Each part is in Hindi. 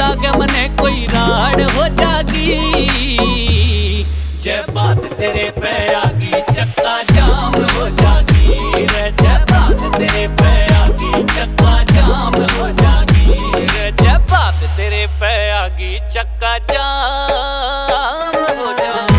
लागे मने कोई राड़ हो जागी। जय बात तेरे पे आगी चक्का जाम हो जागी रे, जय बात तेरे पे आगी चक्का जाम हो जागी रे, जय बात तेरे पे आगी चक्का जाम हो जागी।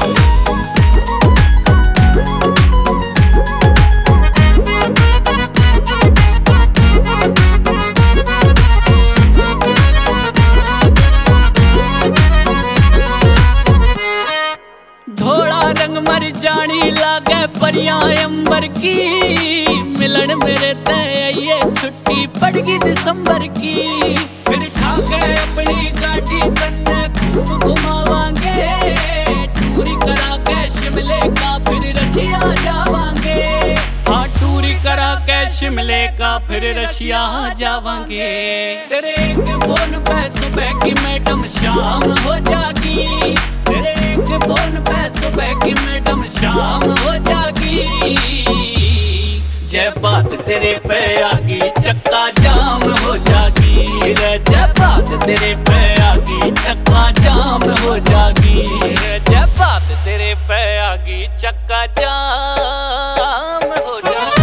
धोड़ा रंग मर जानी लागे परियां अंबर की, मिलन मेरे तय ये छुट्टी पड़ गई दिसंबर की। फिर ठाके अपनी गाड़ी तन्ने खूब घुमावांगे, टूरी करा के शिमले का फिर रशिया जावांगे। हाँ टूरी करा के शिमले का फिर रशिया जावांगे। तेरे एक फोन पे सुबह की मैडम शाम हो जागी, तेरे एक फोन पे सुबह की मैडम शाम हो जागी। जय बात तेरे पे आगी चक्का जाम हो जागी रे, जय बात तेरे पे आगी चक्का जाम हो जागी रे, जय बात तेरे पे आगी चक्का जाम हो जागी।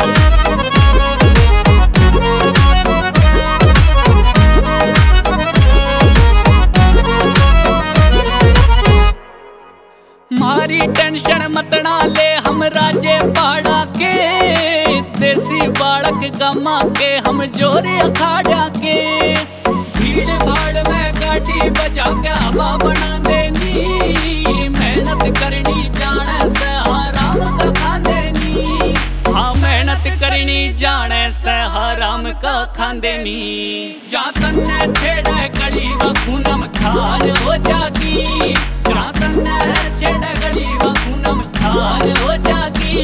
मारी टेंशन मतना ले हम राजे पहाड़ा के, देसी बाड़क गमा के हम जोरे अखाड़ा के। भीड़ भाड़ में गाड़ी बजा के हवा बना देनी, मेहनत करनी जाने से हराम का खांदेनी। हाँ मेहनत करनी जाने से हराम का खांदेनी। जा तन्ने छेड़े कड़ी व खूनम खाल हो जागी, जा तन्ने छेड़े कड़ी व खूनम खाल हो जागी।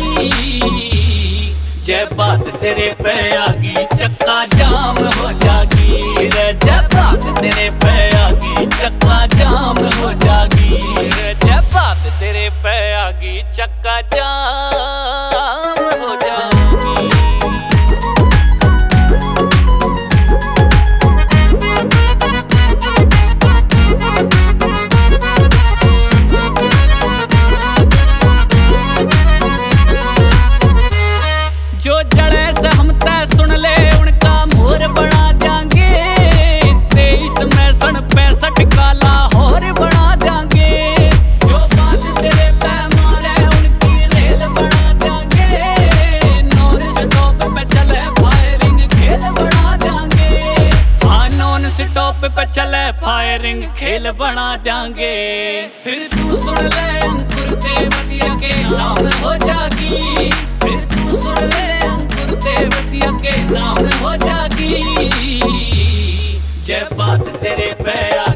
जय बात तेरे पे आगी चक्का जाम हो जागी रे, जय बात तेरे पे आगी चक्का जाम हो जागी रे, जय बात तेरे पे आगी चक्का जाम हो जागी। जो जड़े से हम तय सुन ले उनका मोर बना जाएंगे, 23 में सन 65 का लाहौर बना जाएंगे। जो बात तेरे पे मारे उनकी रेल बना जाएंगे, नॉन स्टॉप पे चले फायरिंग खेल बना जाएंगे। हाँ नॉन स्टॉप पे चले फायरिंग खेल बना जाएंगे। फिर तू सुन ले अंकुर देवतिया के नाम हो जागी, फिर तू सुन ले देवतिया के नाम हो जागी। जय बात तेरे पे